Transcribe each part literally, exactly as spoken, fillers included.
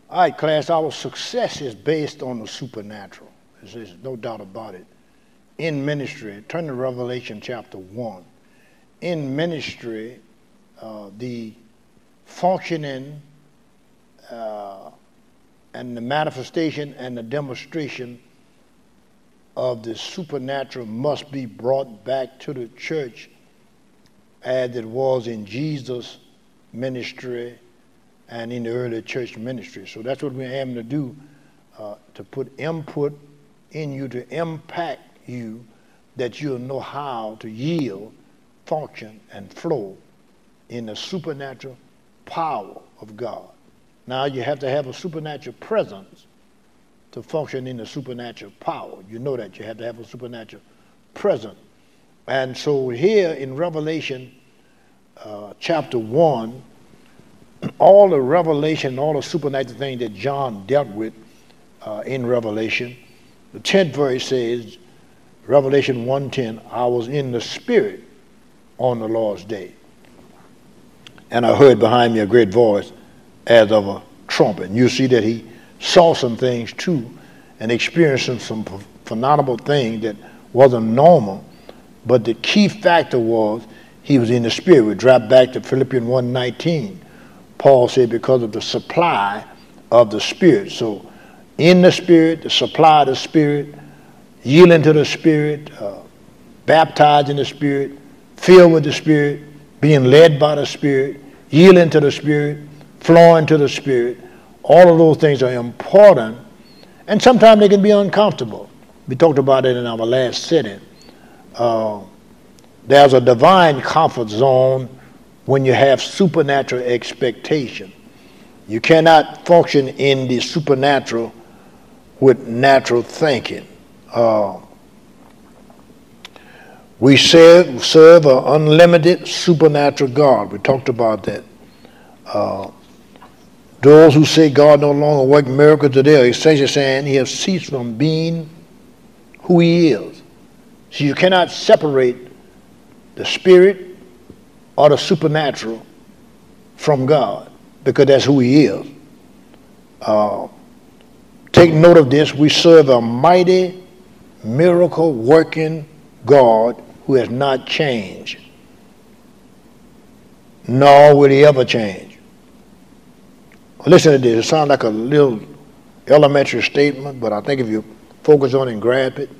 All right, class, our success is based on the supernatural. There's, there's no doubt about it. In ministry, turn to Revelation chapter one. In ministry, uh, the functioning uh, and the manifestation and the demonstration of the supernatural must be brought back to the church as it was in Jesus' ministry and in the early church ministry. So that's what we're aiming to do, uh, to put input in you, to impact you, that you'll know how to yield, function, and flow in the supernatural power of God. Now you have to have a supernatural presence to function in the supernatural power. You know that you have to have a supernatural presence. And so here in Revelation uh, chapter one, all the revelation, all the supernatural things that John dealt with uh, in Revelation, the tenth verse says, Revelation one ten, I was in the Spirit on the Lord's day, and I heard behind me a great voice as of a trumpet. You see that he saw some things too and experienced some, some phenomenal things that wasn't normal, but the key factor was he was in the Spirit. We drop back to Philippians one nineteen. Paul said because of the supply of the Spirit. So in the Spirit, the supply of the Spirit, yielding to the Spirit, uh, baptized in the Spirit, filled with the Spirit, being led by the Spirit, yielding to the Spirit, flowing to the Spirit. All of those things are important, and sometimes they can be uncomfortable. We talked about it in our last sitting. Uh, there's a divine comfort zone when you have supernatural expectation. You cannot function in the supernatural with natural thinking. Uh, we serve, serve an unlimited supernatural God. We talked about that. Uh, those who say God no longer works miracles today are essentially saying he has ceased from being who he is. So you cannot separate the spirit or the supernatural from God, because that's who he is. Uh, take note of this. We serve a mighty, miracle-working God who has not changed, nor will he ever change. Listen to this. It sounds like a little elementary statement, but I think if you focus on it and grab it,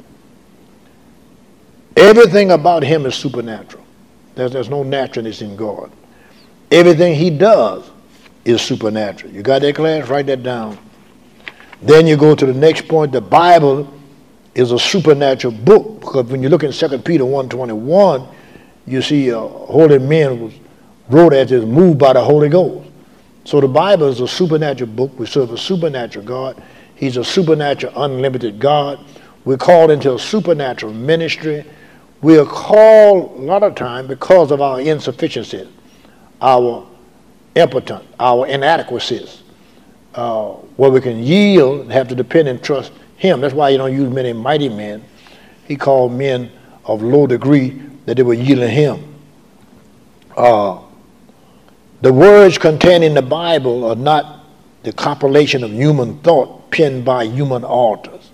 everything about him is supernatural. There's, there's no naturalness in God. Everything he does is supernatural. You got that, class? Write that down. Then you go to the next point. The Bible is a supernatural book, because when you look in Second Peter one twenty-one, you see uh, holy men was wrote as is moved by the Holy Ghost. So the Bible is a supernatural book. We serve a supernatural God. He's a supernatural, unlimited God. We're called into a supernatural ministry. We are called a lot of time because of our insufficiencies, our impotence, our inadequacies, uh, where we can yield and have to depend and trust him. That's why you don't use many mighty men. He called men of low degree that they were yielding him. Uh, the words contained in the Bible are not the compilation of human thought penned by human authors.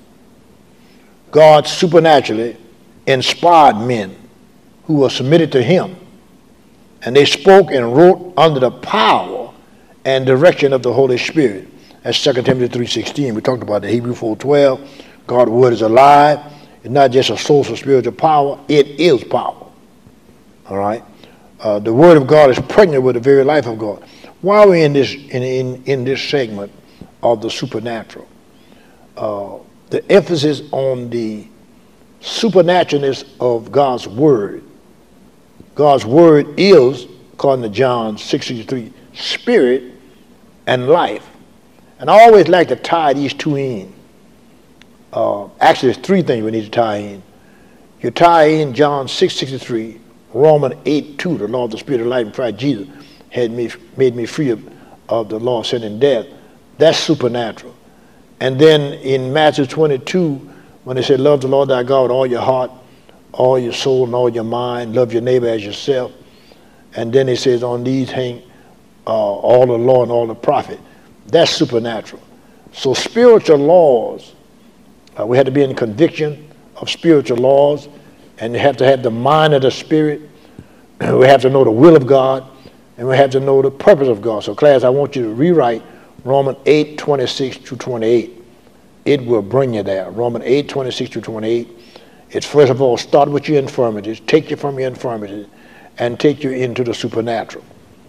God supernaturally inspired men who were submitted to him, and they spoke and wrote under the power and direction of the Holy Spirit. That's Second Timothy three sixteen. We talked about the Hebrew four twelve. God's word is alive. It's not just a source of spiritual power. It is power. All right? Uh, the word of God is pregnant with the very life of God. Why are we in this, in, in, in this segment of the supernatural? Uh, the emphasis on the supernaturalness of God's word. God's word is, according to John six sixty-three, spirit and life. And I always like to tie these two in. Uh, actually, there's three things we need to tie in. You tie in John six sixty-three, Romans eight two, the law of the spirit of life in Christ Jesus had me, made me free of, of the law of sin and death. That's supernatural. And then in Matthew twenty-two, when they said, love the Lord thy God with all your heart, all your soul, and all your mind, love your neighbor as yourself. And then he says, on these hang uh, all the law and all the prophet. That's supernatural. So spiritual laws, uh, we had to be in conviction of spiritual laws, and you have to have the mind of the Spirit. We have to know the will of God, and we have to know the purpose of God. So class, I want you to rewrite Romans eight, twenty-six to twenty-eight. It will bring you there. Romans eight, twenty-six to twenty-eight. It's first of all, start with your infirmities, take you from your infirmities, and take you into the supernatural.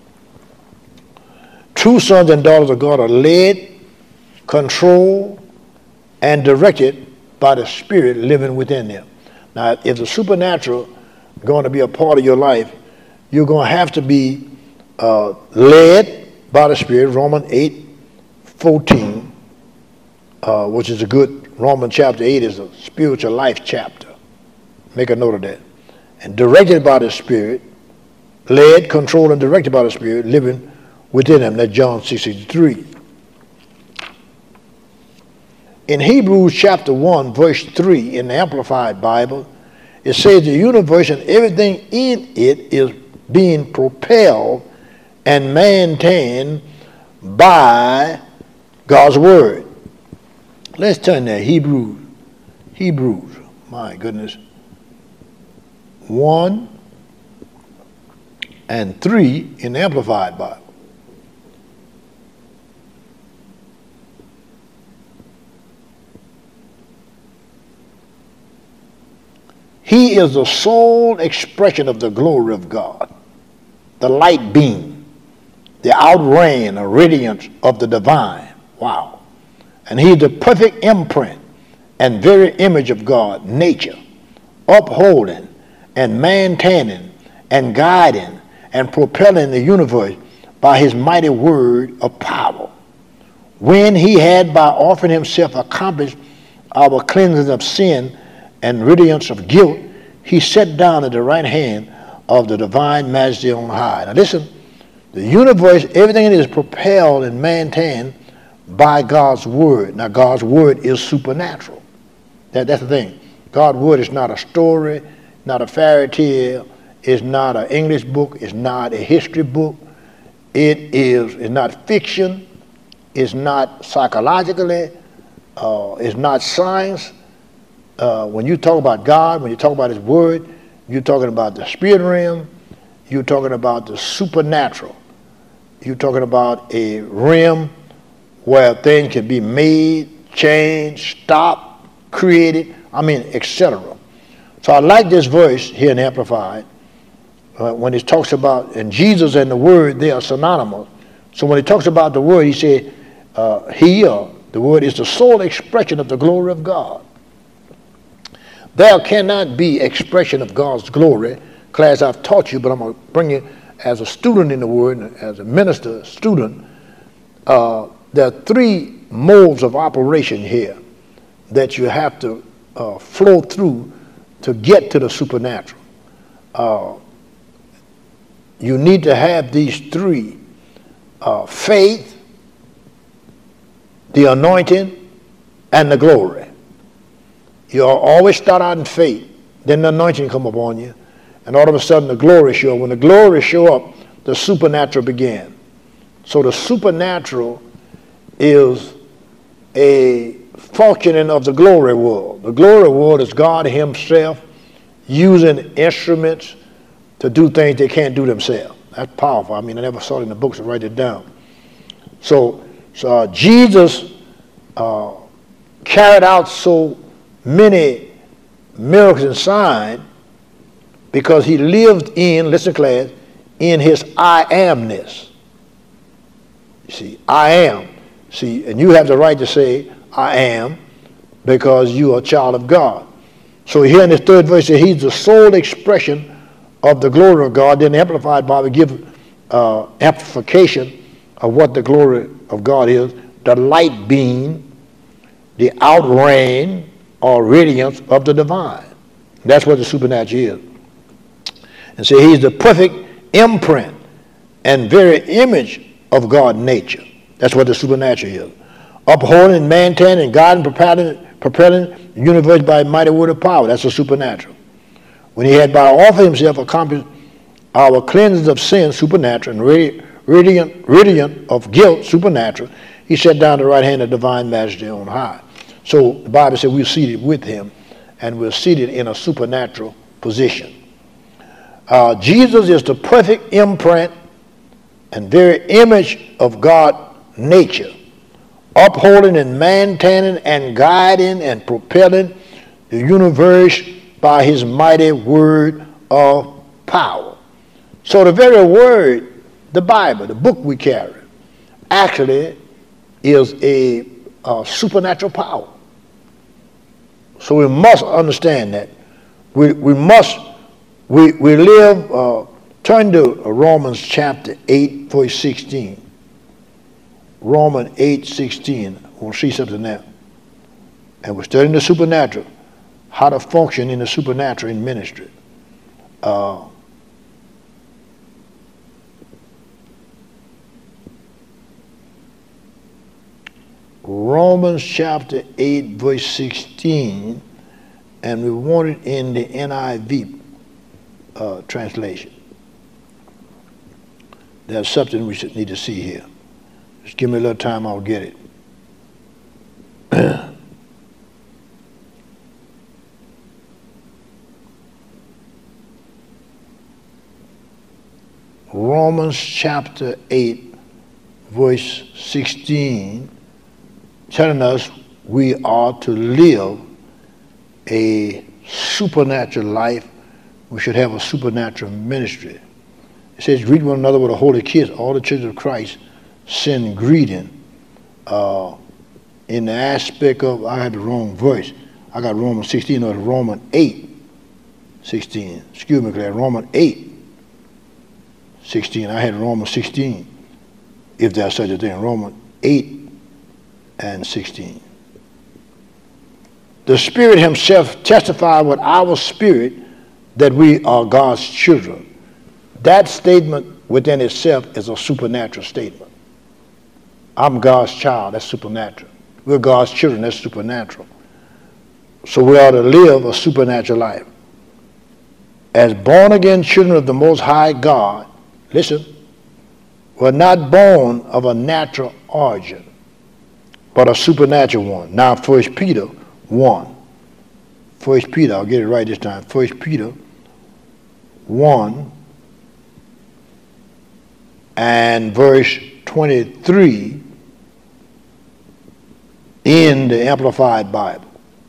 True sons and daughters of God are led, controlled, and directed by the Spirit living within them. Now, if the supernatural is going to be a part of your life, you're going to have to be uh, led by the Spirit. Romans eight, fourteen, uh, which is a good, Romans chapter eight is a spiritual life chapter. Make a note of that. And directed by the Spirit, led, controlled, and directed by the Spirit, living within them. That's John six sixty-three. In Hebrews chapter one, verse three, in the Amplified Bible, it says the universe and everything in it is being propelled and maintained by God's Word. Let's turn there. Hebrews. Hebrews. My goodness. one and three in the Amplified Bible. He is the sole expression of the glory of God, the light beam, the outreign or radiance of the divine. Wow. And he is the perfect imprint and very image of God, nature, upholding and maintaining and guiding and propelling the universe by his mighty word of power. When he had by offering himself accomplished our cleansing of sin and radiance of guilt, he sat down at the right hand of the divine majesty on high. Now listen, the universe, everything in it is propelled and maintained by God's word. Now God's word is supernatural. That, that's the thing. God's word is not a story, not a fairy tale, it's not an English book, it's not a history book. It is it's not fiction, it's not psychologically, uh, it's not science. Uh, when you talk about God, when you talk about his word, you're talking about the spirit realm, you're talking about the supernatural. You're talking about a realm where things can be made, changed, stopped, created, I mean, et cetera. So I like this verse here in Amplified uh, when it talks about, and Jesus and the word, they are synonymous. So when he talks about the word, he said, uh, he, uh, the word is the sole expression of the glory of God. There cannot be expression of God's glory. Class, I've taught you, but I'm going to bring you as a student in the word, as a minister, student. Uh, there are three modes of operation here that you have to uh, flow through to get to the supernatural. Uh, you need to have these three: uh, faith, the anointing, and the glory. You always start out in faith, then the anointing come upon you, and all of a sudden the glory show up. When the glory show up, the supernatural began. So the supernatural is a functioning of the glory world. The glory world is God himself using instruments to do things they can't do themselves. That's powerful. I mean, I never saw it in the books, so write it down. So, so uh, Jesus uh, carried out so many miracles and signs because he lived in, listen class, in his I amness. You see, I am. See, and you have the right to say, I am, because you are a child of God. So here in this third verse, he's the sole expression of the glory of God. Then the Amplified Bible gives uh, amplification of what the glory of God is. The light beam, the outreign, or radiance of the divine. That's what the supernatural is. And so he's the perfect imprint and very image of God's nature. That's what the supernatural is. Upholding, maintaining, guiding, propelling, propelling the universe by a mighty word of power. That's the supernatural. When he had by offering himself accomplished our cleansing of sin, supernatural, and radiant, radiant of guilt, supernatural, He sat down at the right hand of divine majesty on high. So the Bible said we're seated with him, and we're seated in a supernatural position. Uh, Jesus is the perfect imprint and very image of God's nature, upholding and maintaining and guiding and propelling the universe by his mighty word of power. So the very word, the Bible, the book we carry, actually is a, a supernatural power. So we must understand that. We, we must, we, we live, uh, turn to Romans chapter eight, verse sixteen. Romans eight, sixteen. We'll see something there. And we're studying the supernatural, how to function in the supernatural in ministry. Uh, Romans chapter eight, verse sixteen, and we want it in the N I V uh, translation. There's something we should need to see here. Just give me a little time, I'll get it. Romans chapter eight, verse sixteen, telling us we are to live a supernatural life. We should have a supernatural ministry. It says, greet one another with a holy kiss. All the children of Christ send greeting. Uh, in the aspect of, I had the wrong verse. I got Romans sixteen, no, it's Romans eight, sixteen. Excuse me, Claire, Romans eight, sixteen. I had Romans sixteen, if there's such a thing. Romans eight and sixteen. The Spirit himself testified with our spirit that we are God's children. That statement within itself is a supernatural statement. I'm God's child, that's supernatural. We're God's children, that's supernatural. So we ought to live a supernatural life. As born-again children of the Most High God, listen, we're not born of a natural origin, but a supernatural one. Now, First Peter one. First Peter, I'll get it right this time. First Peter one and verse twenty-three in the Amplified Bible.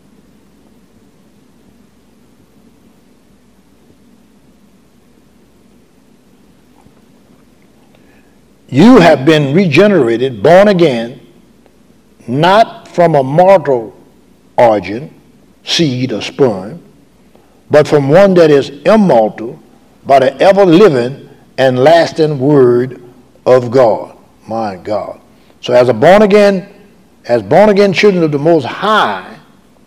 You have been regenerated, born again, not from a mortal origin, seed or sperm, but from one that is immortal, by the ever-living and lasting word of God. My God. So as a born-again, as born-again children of the Most High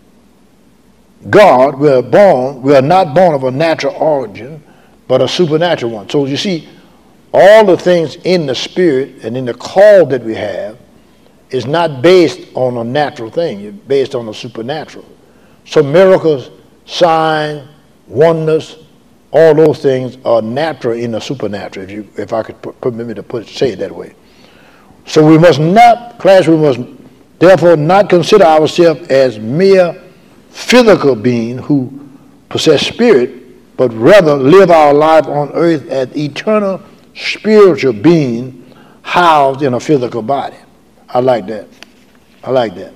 God, we are born, we are not born of a natural origin, but a supernatural one. So you see, all the things in the spirit and in the call that we have is not based on a natural thing. It's based on the supernatural. So miracles, signs, wonders, all those things are natural in the supernatural, if you, if I could put, permit me to put, say it that way. So we must not, class, we must therefore not consider ourselves as mere physical beings who possess spirit, but rather live our life on earth as eternal spiritual being housed in a physical body. I like that. I like that.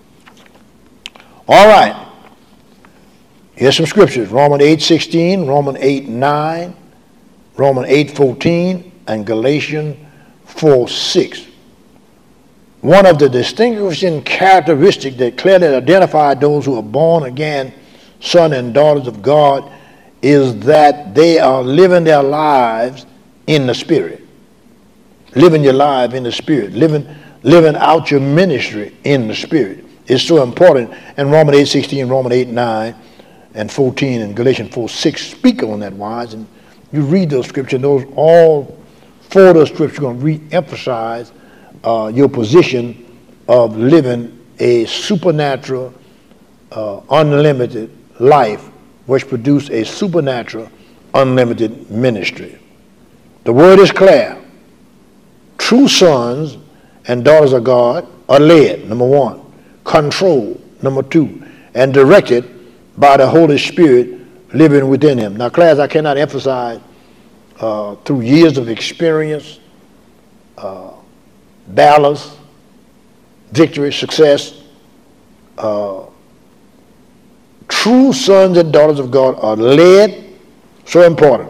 All right. Here's some scriptures. Romans eight sixteen, Romans eight nine, Romans eight fourteen, and Galatians four six. One of the distinguishing characteristics that clearly identify those who are born again, sons and daughters of God, is that they are living their lives in the Spirit. Living your life in the Spirit. Living, living out your ministry in the Spirit is so important. And Romans eight sixteen, Romans eight nine, and fourteen, and Galatians four six speak on that wise. And you read those scriptures, and those all four of those scriptures are going to re-emphasize uh, your position of living a supernatural, uh, unlimited life, which produce a supernatural, unlimited ministry. The word is clear. True sons and daughters of God are led, number one, controlled, number two, and directed by the Holy Spirit living within him. Now, class, I cannot emphasize uh, through years of experience, uh, balance, victory, success, uh, true sons and daughters of God are led, so important,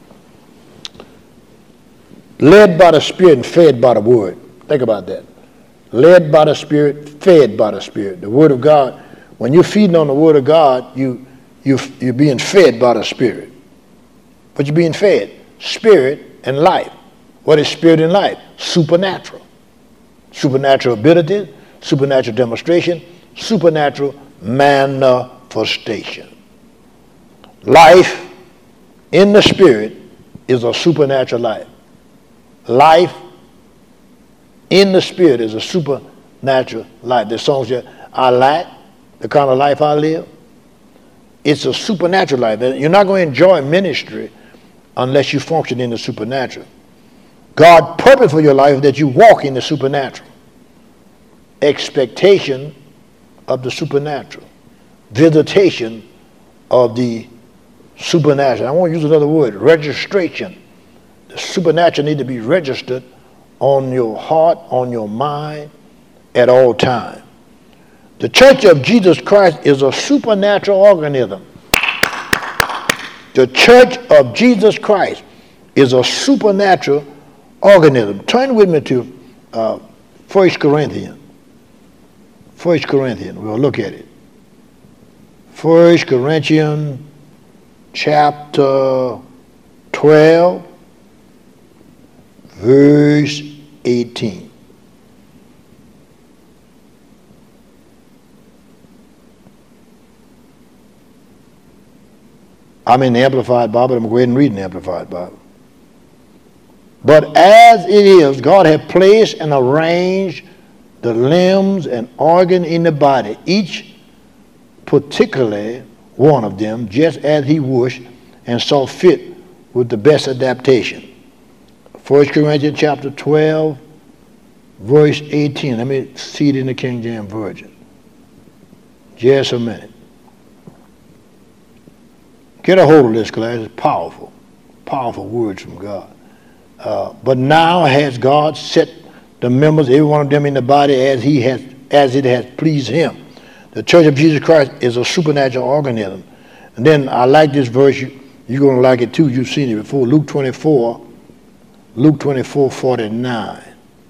led by the Spirit and fed by the Word. Think about that. Led by the Spirit, fed by the Spirit. The Word of God, when you're feeding on the Word of God, you, you, you're being fed by the Spirit. But you're being fed spirit and life. What is spirit and life? Supernatural. Supernatural abilities, supernatural demonstration, supernatural manifestation. Life in the Spirit is a supernatural life. Life in the Spirit is a supernatural life. There's songs that I lack, the kind of life I live. It's a supernatural life. You're not going to enjoy ministry unless you function in the supernatural. God's purpose for your life is that you walk in the supernatural. Expectation of the supernatural. Visitation of the supernatural. I want to use another word, registration. The supernatural need to be registered on your heart, on your mind at all times. The Church of Jesus Christ is a supernatural organism. The Church of Jesus Christ is a supernatural organism. Turn with me to uh, First Corinthians. First Corinthians, we'll look at it. First Corinthians chapter twelve, verse eighteen. I'm in the Amplified Bible. I'm going to go ahead and read the Amplified Bible. But as it is, God hath placed and arranged the limbs and organ in the body, each particularly one of them, just as he wished and saw fit with the best adaptation. First Corinthians chapter twelve, verse eighteen. Let me see it in the King James Version. Just a minute. Get a hold of this, class. It's powerful. Powerful words from God. Uh, but now has God set the members, every one of them in the body as he has, as it has pleased him. The Church of Jesus Christ is a supernatural organism. And then I like this verse. You, you're going to like it too. You've seen it before. Luke twenty-four. Luke twenty-four, forty-nine.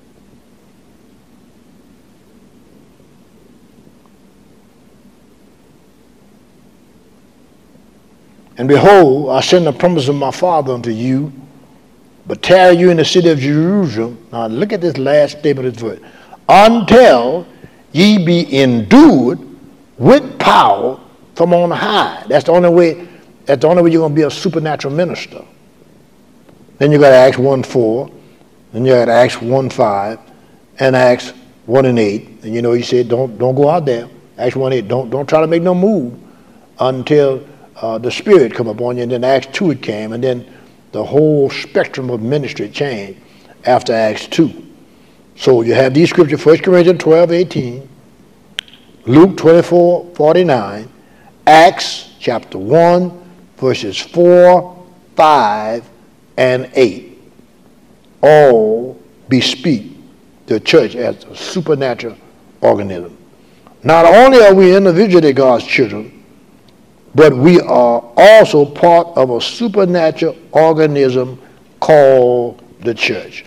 And behold, I send the promise of my Father unto you, but tarry you in the city of Jerusalem. Now look at this last statement of this verse. Until ye be endued with power from on high. That's the only way, that's the only way you're going to be a supernatural minister. Then you got Acts one four, then you got Acts one five, and Acts one and eight. And you know, he said, don't don't go out there. Acts one eight, don't don't try to make no move until uh, the Spirit come upon you. And then Acts two it came, and then the whole spectrum of ministry changed after Acts two. So you have these scriptures, First Corinthians twelve, eighteen, Luke twenty-four, forty-nine, Acts chapter one, verses four, five, and eight. All bespeak the church as a supernatural organism. Not only are we individually God's children, but we are also part of a supernatural organism called the church.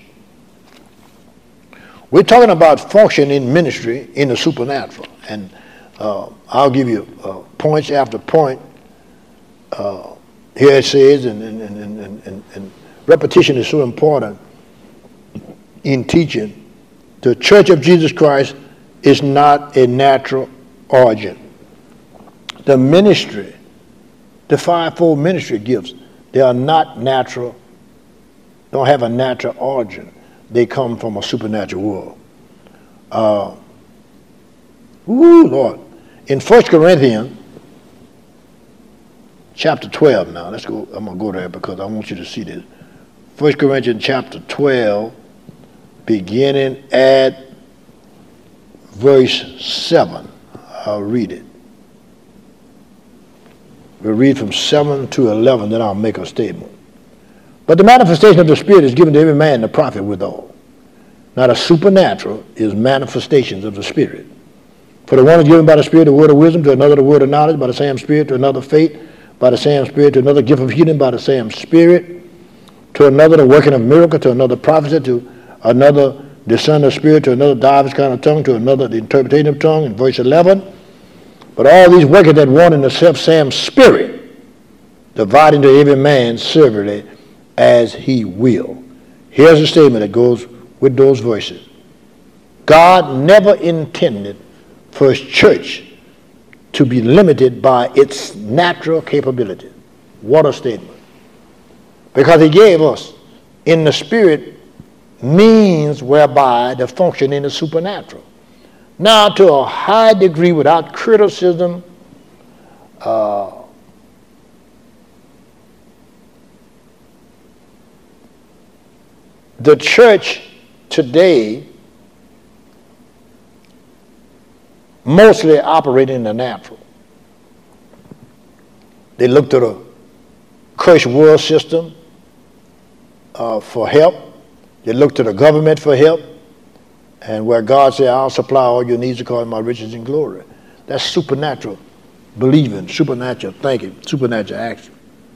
We're talking about function in ministry in the supernatural. And uh, I'll give you uh, points after point. Uh, here it says, and, and, and, and, and, and repetition is so important in teaching. The Church of Jesus Christ is not a natural origin. The ministry, the fivefold ministry gifts, they are not natural, don't have a natural origin. They come from a supernatural world. Uh, ooh, Lord. In First Corinthians chapter twelve now, let's go, I'm going to go there because I want you to see this. First Corinthians chapter twelve, beginning at verse seven. I'll read it. We'll read from seven to eleven, then I'll make a statement. But the manifestation of the Spirit is given to every man to profit withal. Now the supernatural is manifestations of the Spirit. For the one is given by the Spirit the word of wisdom, to another the word of knowledge by the same Spirit, to another faith by the same Spirit, to another gift of healing by the same Spirit, to another the working of miracle, to another prophecy, to another discerning of spirit, to another divers kind of tongue, to another the interpretation of tongue, in verse eleven. But all these worketh that one in the self-same Spirit, dividing to every man severally as he will. Here's a statement that goes with those verses. God never intended for his church to be limited by its natural capability. What a statement. Because he gave us in the Spirit means whereby to function in the supernatural. Now, to a high degree, without criticism, uh, the church today mostly operate in the natural. They look to the cursed world system uh, for help. They look to the government for help. And where God said, I'll supply all your needs according to my riches and glory. That's supernatural believing, supernatural thinking, supernatural action.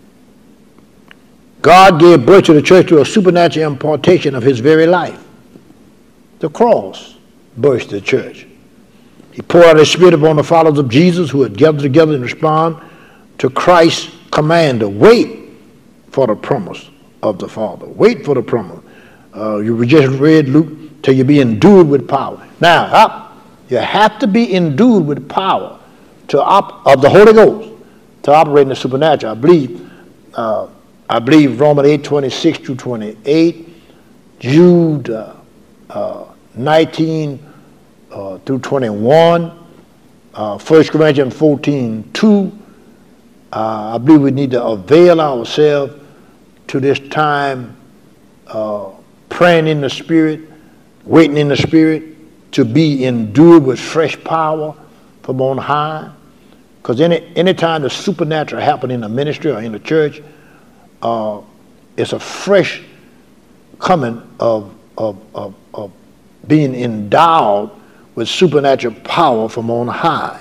God gave birth to the church through a supernatural impartation of his very life. The cross birthed the church. He poured out his Spirit upon the followers of Jesus who had gathered together and respond to Christ's command to wait for the promise of the Father. Wait for the promise. Uh, you just read Luke, till you be endued with power. Now, up, you have to be endued with power to op- of the Holy Ghost to operate in the supernatural. I believe, uh, I believe Romans eight twenty-six through twenty-eight, Jude uh, uh, nineteen uh, through twenty-one, uh, First Corinthians fourteen two. Uh, I believe we need to avail ourselves to this time, uh, praying in the Spirit, waiting in the Spirit, to be endued with fresh power from on high. Because any any time the supernatural happens in the ministry or in the church, uh, it's a fresh coming of, of, of, of being endowed with supernatural power from on high.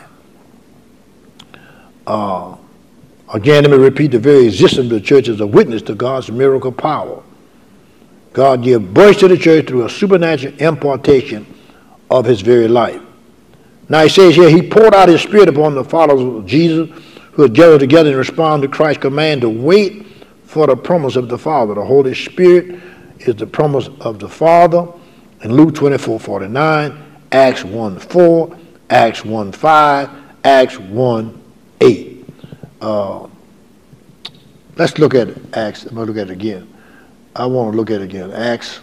Uh, again, let me repeat, the very existence of the church is a witness to God's miracle power. God gave birth to the church through a supernatural impartation of his very life. Now he says here, he poured out his Spirit upon the followers of Jesus who had gathered together and responded to Christ's command to wait for the promise of the Father. The Holy Spirit is the promise of the Father in Luke twenty-four forty-nine, Acts one four, Acts one five, Acts one eight. Uh, let's look at Acts. I'm going to look at it again. I want to look at it again. Acts.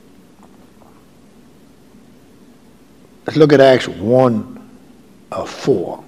Let's look at Acts one four.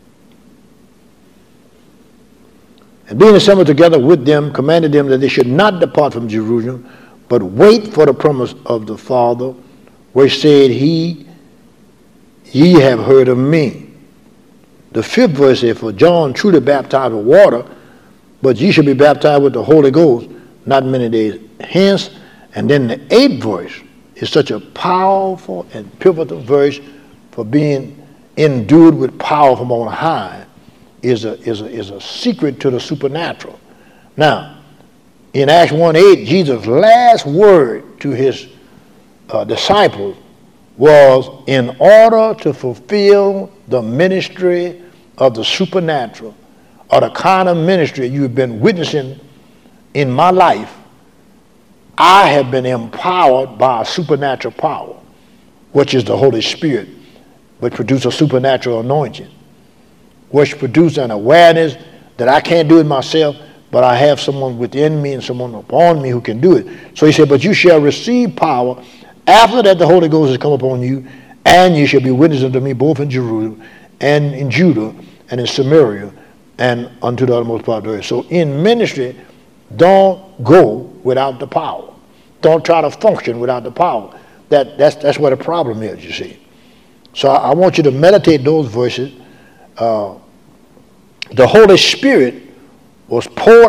And being assembled together with them, commanded them that they should not depart from Jerusalem, but wait for the promise of the Father, which said he, ye have heard of me. The fifth verse says, for John truly baptized with water, but ye shall be baptized with the Holy Ghost not many days hence. And then the eighth verse is such a powerful and pivotal verse for being endued with power from on high, is a, is a, is a secret to the supernatural. Now, in Acts one eight, Jesus' last word to his uh, disciples was, in order to fulfill the ministry of the supernatural, or the kind of ministry you've been witnessing in my life, I have been empowered by a supernatural power, which is the Holy Spirit, which produces a supernatural anointing, which produces an awareness that I can't do it myself, but I have someone within me and someone upon me who can do it. So he said, but you shall receive power after that the Holy Ghost has come upon you, and you shall be witnesses unto me both in Jerusalem and in Judah and in Samaria and unto the uttermost part of the earth. So in ministry, don't go without the power. Don't try to function without the power. That, that's, that's where the problem is, you see. So I, I want you to meditate those verses. Uh, the Holy Spirit was poured